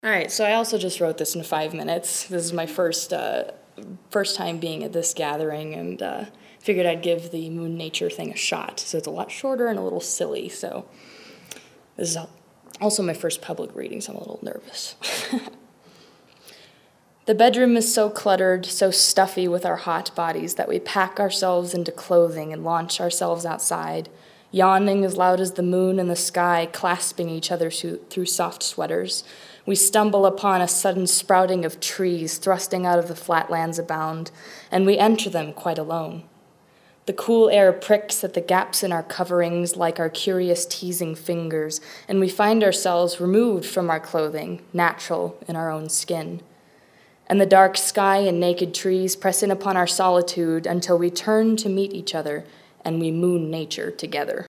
All right, so I also just wrote this in 5 minutes. This is my first time being at this gathering, and figured I'd give the moon nature thing a shot. So it's a lot shorter and a little silly. So this is also my first public reading, so I'm a little nervous. The bedroom is so cluttered, so stuffy with our hot bodies that we pack ourselves into clothing and launch ourselves outside, yawning as loud as the moon and the sky, clasping each other through soft sweaters. We stumble upon a sudden sprouting of trees thrusting out of the flatlands abound, and we enter them quite alone. The cool air pricks at the gaps in our coverings like our curious teasing fingers, and we find ourselves removed from our clothing, natural in our own skin. And the dark sky and naked trees press in upon our solitude until we turn to meet each other and we moon nature together.